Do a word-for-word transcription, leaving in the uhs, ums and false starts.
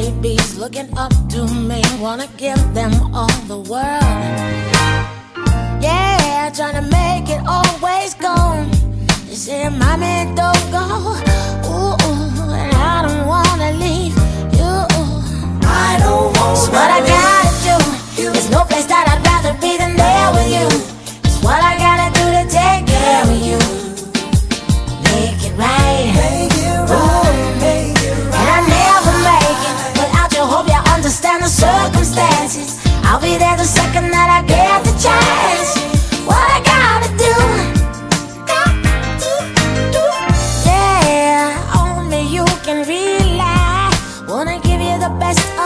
babies looking up to me, wanna give them all the world. Yeah, trying to make it always go. They say, mommy, don't go. Ooh, ooh, and I don't wanna leave you. I don't wanna It's what I gotta do. There's no place that I'd rather be than there with you. It's what I gotta do to take care of you. Make it right. Make it right, make it right. And I never make it without you. Hope you understand the circumstances. I'll be there the second that I get the chance. What I gotta do. Yeah, only you can rely. Wanna give you the best